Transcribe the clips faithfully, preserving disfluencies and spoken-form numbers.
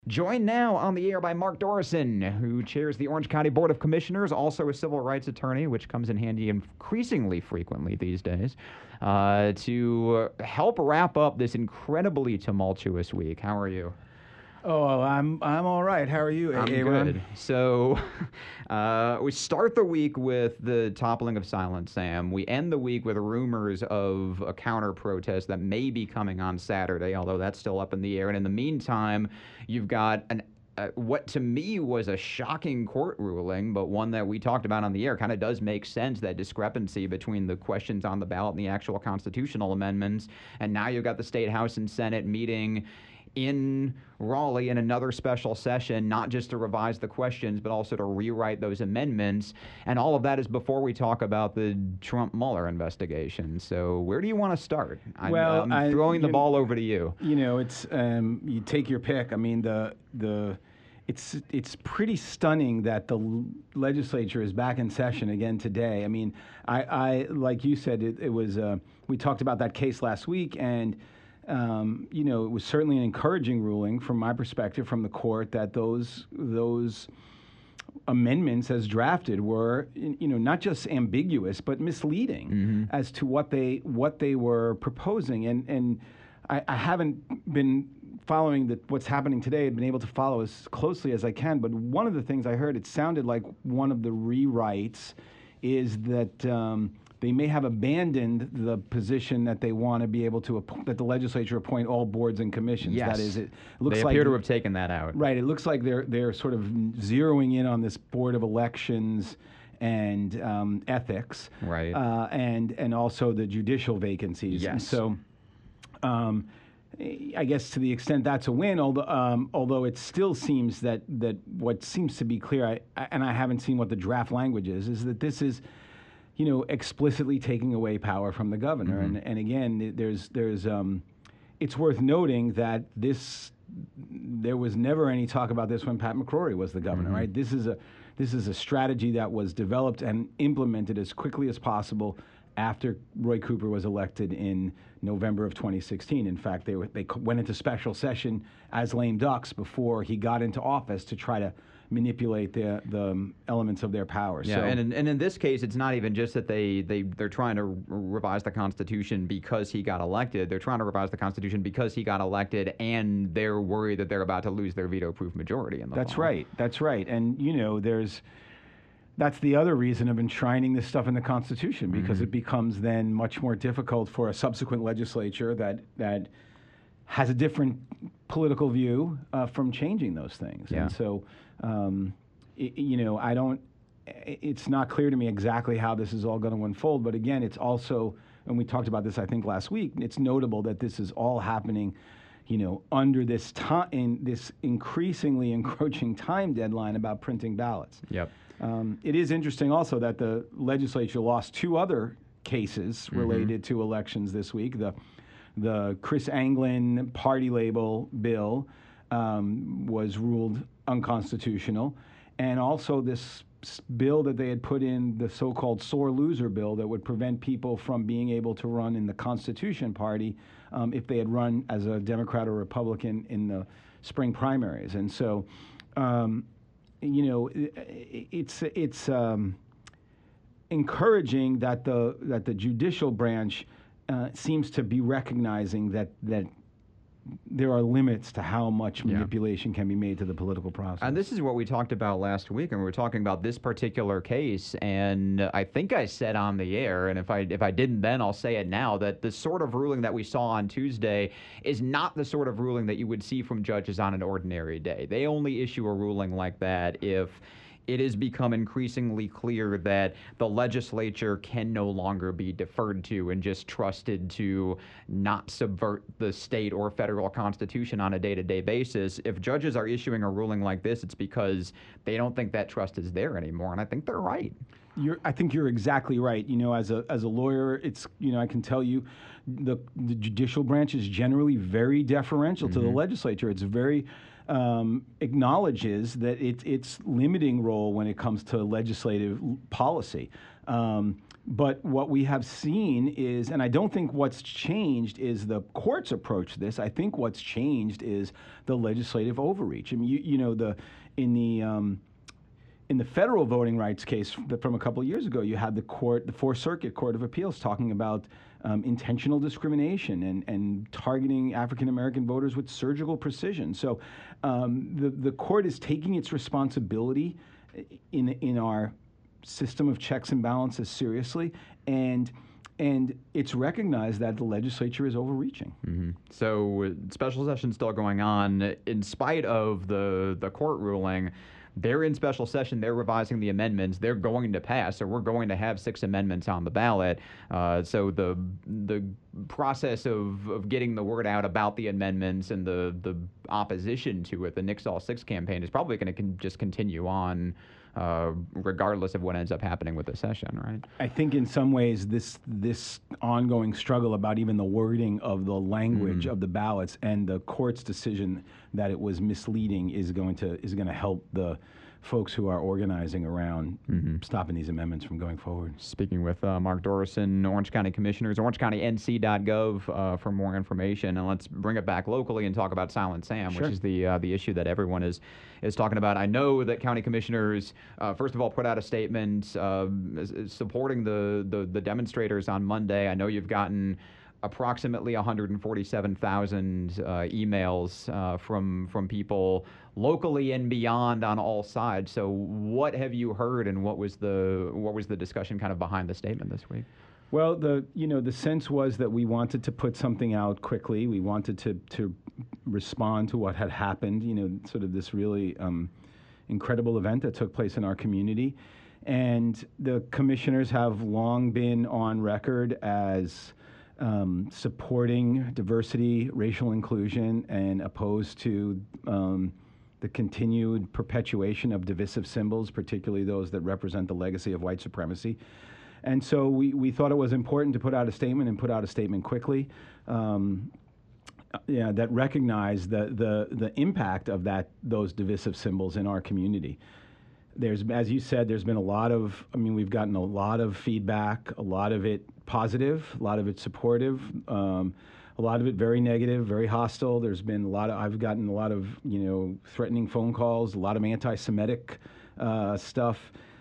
Joined now on the air by Mark Dorison, who chairs the Orange County Board of Commissioners, also a civil rights attorney, which comes in handy increasingly frequently these days, uh, to help wrap up this incredibly tumultuous week. How are you? Oh, I'm I'm all right. How are you, I'm Aaron? good. So uh, we start the week with the toppling of Silent Sam. We end the week with rumors of a counter protest that may be coming on Saturday, although that's still up in the air. And in the meantime, you've got an uh, what to me was a shocking court ruling, but one that we talked about on the air. Kind of does make sense, that discrepancy between the questions on the ballot and the actual constitutional amendments. And now you've got the State House and Senate meeting in Raleigh in another special session, not just to revise the questions, but also to rewrite those amendments. And all of that is before we talk about the Trump-Mueller investigation. So where do you want to start? I'm, Well, I'm I- throwing the you- ball over to you. You know, it's um, you take your pick. I mean, the the it's it's pretty stunning that the l- legislature is back in session again today. I mean, I, I like you said, it, it was uh, we talked about that case last week, and um, you know, it was certainly an encouraging ruling from my perspective from the court that those those amendments as drafted were, you know, not just ambiguous but misleading Mm-hmm. as to what they what they were proposing. And and I, I haven't been following the, what's happening today. I've been able to follow as closely as I can. But one of the things I heard, it sounded like one of the rewrites is that um, they may have abandoned the position that they want to be able to app- that the legislature appoint all boards and commissions. Yes. That is, it looks They like appear to have taken that out. Right. It looks like they're they're sort of zeroing in on this board of elections and um, ethics, Right. Uh, and and also the judicial vacancies. And Yes. so, um, I guess to the extent that's a win, although um, although it still seems that that what seems to be clear, I, I, and I haven't seen what the draft language is, is that this is, you know, explicitly taking away power from the governor. Mm-hmm. And and again, there's there's um, it's worth noting that this there was never any talk about this when Pat McCrory was the governor, Mm-hmm. right? This is a this is a strategy that was developed and implemented as quickly as possible after Roy Cooper was elected in November of twenty sixteen. In fact, they were they co- went into special session as lame ducks before he got into office to try to manipulate the the um, elements of their power. Yeah, so, and in, and in this case, it's not even just that they, they, they're trying to r- revise the Constitution because he got elected. They're trying to revise the Constitution because he got elected, and they're worried that they're about to lose their veto-proof majority in the That's fall. right. That's right. And you know, there's that's the other reason of enshrining this stuff in the Constitution, because Mm-hmm. it becomes then much more difficult for a subsequent legislature that that has a different political view uh, from changing those things. Yeah. And so, um, i you know, I don't. i- It's not clear to me exactly how this is all going to unfold. But again, it's also, and we talked about this, I think, last week. It's notable that this is all happening, you know, under this time, in this increasingly encroaching time deadline about printing ballots. Yep. Um, it is interesting also that the legislature lost two other cases related to elections this week. The the Chris Anglin party label bill um, was ruled unconstitutional, and also this s- bill that they had put in, the so-called sore loser bill, that would prevent people from being able to run in the Constitution Party um, if they had run as a Democrat or Republican in the spring primaries. And so, um, you know, i- i- it's it's um, encouraging that the that the judicial branch uh, seems to be recognizing that that there are limits to how much Yeah. manipulation can be made to the political process. And this is what we talked about last week, and we were talking about this particular case. And I think I said on the air, and if I if I didn't then, I'll say it now, that the sort of ruling that we saw on Tuesday is not the sort of ruling that you would see from judges on an ordinary day. They only issue a ruling like that if it has become increasingly clear that the legislature can no longer be deferred to and just trusted to not subvert the state or federal constitution on a day-to-day basis. If judges are issuing a ruling like this, it's because they don't think that trust is there anymore, and I think they're right. You're, I think you're exactly right. You know, as a as a lawyer, it's, you know, I can tell you, the the judicial branch is generally very deferential to the legislature. It's very um, acknowledges that it, its limiting role when it comes to legislative l- policy. Um, but what we have seen is, and I don't think what's changed is the court's approach to this. I think what's changed is the legislative overreach. I mean, you, you know, the in the um, in the federal voting rights case from a couple of years ago, you had the court, the Fourth Circuit Court of Appeals, talking about um, intentional discrimination and, and targeting African American voters with surgical precision. So um, the the court is taking its responsibility in in our system of checks and balances seriously, and and it's recognized that the legislature is overreaching. Mm-hmm. So uh, special session still going on in spite of the the court ruling. They're in special session. They're revising the amendments. They're going to pass. So we're going to have six amendments on the ballot. Uh, so the the process of, of getting the word out about the amendments and the the opposition to it, the Nix All Six campaign, is probably going to con- just continue on, uh, regardless of what ends up happening with the session, right? I think in some ways this this ongoing struggle about even the wording of the language mm. of the ballots and the court's decision that it was misleading is going to is going to help the folks who are organizing around mm-hmm. stopping these amendments from going forward. Speaking with uh, Mark Dorison, Orange County Commissioners, orange county n c dot gov uh, for more information. And let's bring it back locally and talk about Silent Sam, sure. which is the uh, the issue that everyone is is talking about. I know that county commissioners, uh, first of all, put out a statement uh, supporting the, the the demonstrators on Monday. I know you've gotten approximately one hundred forty-seven thousand uh, emails uh, from from people locally and beyond on all sides. So what have you heard, and what was the what was the discussion kind of behind the statement this week? Well, the you know the sense was that we wanted to put something out quickly. We wanted to to respond to what had happened. You know, sort of this really um, incredible event that took place in our community, and the commissioners have long been on record as Um, supporting diversity, racial inclusion, and opposed to um, the continued perpetuation of divisive symbols, particularly those that represent the legacy of white supremacy. And so we, we thought it was important to put out a statement and put out a statement quickly um, yeah, that recognized the, the, the impact of that those divisive symbols in our community. There's, as you said, there's been a lot of, I mean, we've gotten a lot of feedback, a lot of it positive, a lot of it supportive, um, a lot of it very negative, very hostile. There's been a lot of, I've gotten a lot of, you know, threatening phone calls, a lot of anti-Semitic uh, stuff,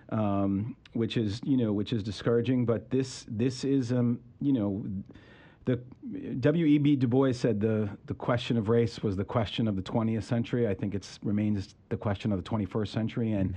um, which is, you know, which is discouraging. But this, this is, um, you know, the W E B Du Bois said the, the question of race was the question of the twentieth century. I think it remains the question of the twenty-first century. And,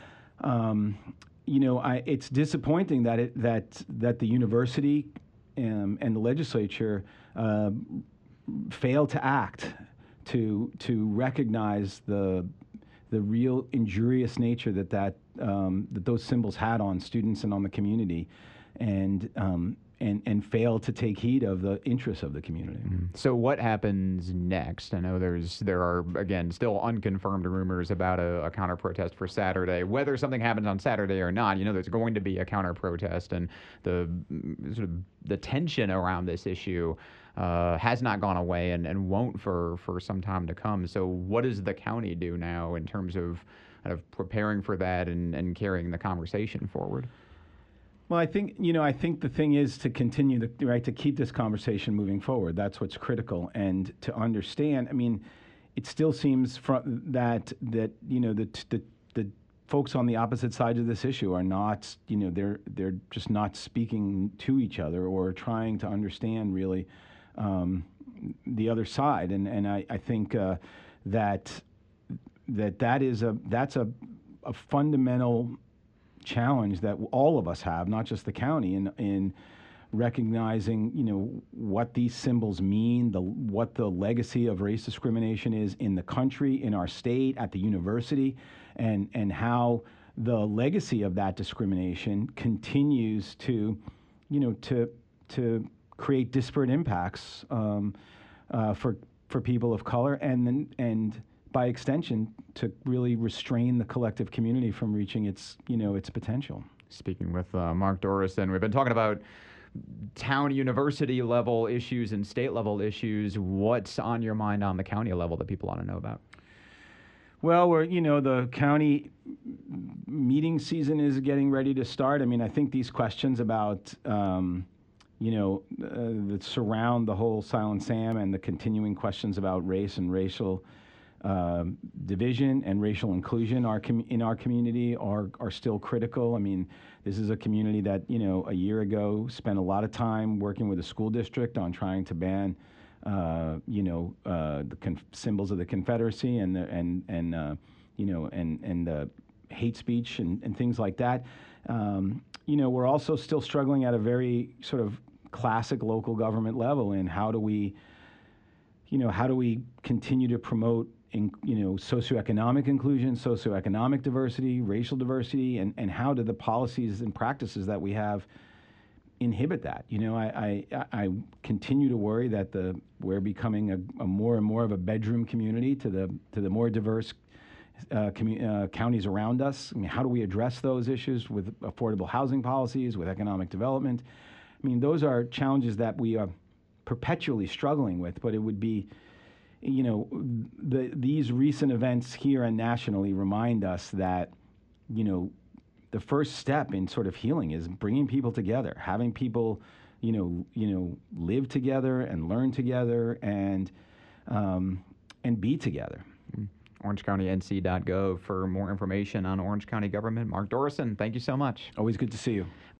um, you know, I, it's disappointing that it, that that the university um, and the legislature uh, failed to act to to recognize the the real injurious nature that that um, that those symbols had on students and on the community, and um, and and failed to take heed of the interests of the community. Mm-hmm. So what happens next? I know there's there are again still unconfirmed rumors about a, a counter protest for Saturday. Whether something happens on Saturday or not, you know, there's going to be a counter protest, and the sort of the tension around this issue uh, has not gone away and, and won't for for some time to come. So what does the county do now in terms of kind of preparing for that and, and carrying the conversation forward? Well, I think, you know, I think the thing is to continue the, right, to keep this conversation moving forward. That's what's critical. And to understand, I mean, it still seems from that, that, you know, the, the, the folks on the opposite side of this issue are not, you know, they're, they're just not speaking to each other or trying to understand really um, the other side. And, and I, I think uh, that, that that is a, that's a, a fundamental challenge that all of us have, not just the county, in in recognizing, you know, what these symbols mean, the what the legacy of race discrimination is in the country, in our state, at the university, and and how the legacy of that discrimination continues to, you know, to to create disparate impacts um, uh, for for people of color, and then and. by extension, to really restrain the collective community from reaching its, you know, its potential. Speaking with uh, Mark Dorison, we've been talking about town university level issues and state level issues. What's on your mind on the county level that people want to know about? Well, we're, you know, the county meeting season is getting ready to start. I mean, I think these questions about, um, you know, uh, that surround the whole Silent Sam and the continuing questions about race and racial um, division and racial inclusion our com- in our community are, are still critical. I mean, this is a community that, you know, a year ago spent a lot of time working with the school district on trying to ban Uh, you know, uh, the conf- symbols of the Confederacy and the, and and uh, you know and and uh, hate speech and, and things like that. Um, you know, we're also still struggling at a very sort of classic local government level in how do we, you know, how do we continue to promote in, you know, socioeconomic inclusion, socioeconomic diversity, racial diversity, and and how do the policies and practices that we have inhibit that. You know, I, I, I continue to worry that the we're becoming a, a more and more of a bedroom community to the to the more diverse uh, commu- uh, counties around us. I mean, how do we address those issues with affordable housing policies, with economic development? I mean, those are challenges that we are perpetually struggling with. But it would be, you know, the these recent events here and nationally remind us that, you know, the first step in sort of healing is bringing people together, having people, you know, you know, live together and learn together and um, and be together. orange county n c dot gov for more information on Orange County government. Mark Dorison, thank you so much. Always good to see you.